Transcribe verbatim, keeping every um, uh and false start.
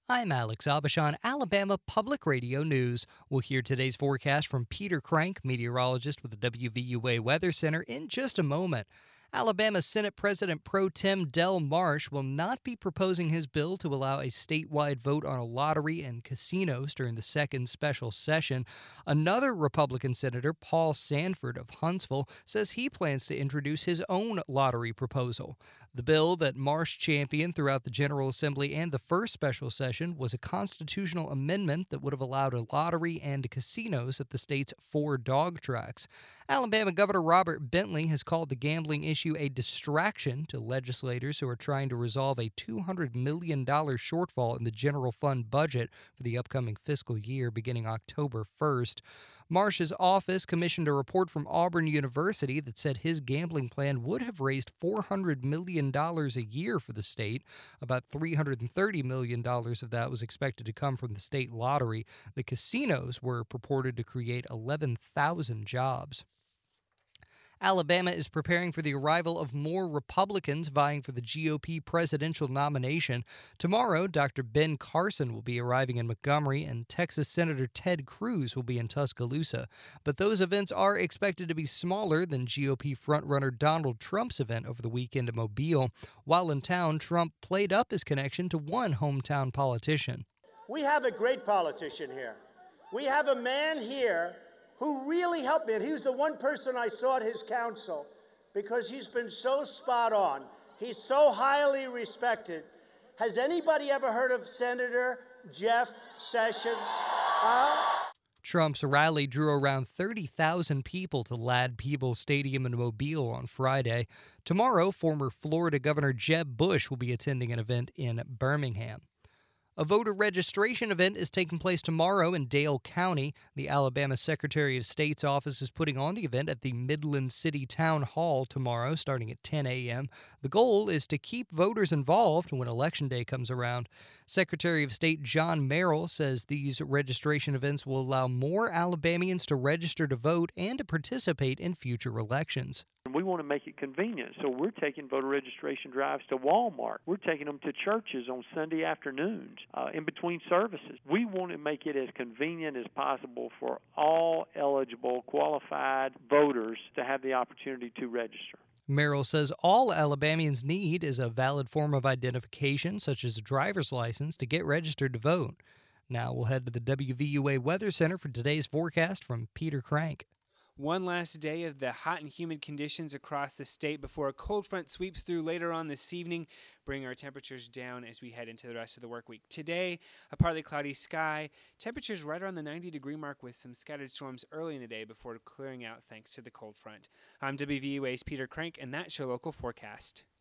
I'm Alex Abishan, Alabama Public Radio News. We'll hear today's forecast from Peter Crank, meteorologist with the W V U A Weather Center, in just a moment. Alabama Senate President Pro Tem Del Marsh will not be proposing his bill to allow a statewide vote on a lottery and casinos during the second special session. Another Republican Senator, Paul Sanford of Huntsville, says he plans to introduce his own lottery proposal. The bill that Marsh championed throughout the General Assembly and the first special session was a constitutional amendment that would have allowed a lottery and casinos at the state's four dog tracks. Alabama Governor Robert Bentley has called the gambling issue a distraction to legislators who are trying to resolve a two hundred million dollars shortfall in the general fund budget for the upcoming fiscal year beginning October first. Marsh's office commissioned a report from Auburn University that said his gambling plan would have raised four hundred million dollars a year for the state. About three hundred thirty million dollars of that was expected to come from the state lottery. The casinos were purported to create eleven thousand jobs. Alabama is preparing for the arrival of more Republicans vying for the G O P presidential nomination. Tomorrow, Doctor Ben Carson will be arriving in Montgomery, and Texas Senator Ted Cruz will be in Tuscaloosa. But those events are expected to be smaller than G O P frontrunner Donald Trump's event over the weekend in Mobile. While in town, Trump played up his connection to one hometown politician. We have a great politician here. We have a man here who really helped me. And he was the one person I sought his counsel because he's been so spot on. He's so highly respected. Has anybody ever heard of Senator Jeff Sessions? Huh? Trump's rally drew around thirty thousand people to Ladd-Peebles Stadium in Mobile on Friday. Tomorrow, former Florida Governor Jeb Bush will be attending an event in Birmingham. A voter registration event is taking place tomorrow in Dale County. The Alabama Secretary of State's office is putting on the event at the Midland City Town Hall tomorrow, starting at ten a.m. The goal is to keep voters involved when Election Day comes around. Secretary of State John Merrill says these registration events will allow more Alabamians to register to vote and to participate in future elections. We want to make it convenient, so we're taking voter registration drives to Walmart. We're taking them to churches on Sunday afternoons, uh, in between services. We want to make it as convenient as possible for all eligible, qualified voters to have the opportunity to register. Merrill says all Alabamians need is a valid form of identification, such as a driver's license, to get registered to vote. Now we'll head to the W V U A Weather Center for today's forecast from Peter Crank. One last day of the hot and humid conditions across the state before a cold front sweeps through later on this evening, bringing our temperatures down as we head into the rest of the work week. Today, a partly cloudy sky, temperatures right around the ninety degree mark with some scattered storms early in the day before clearing out thanks to the cold front. I'm W V U A's Peter Crank, and that's your local forecast.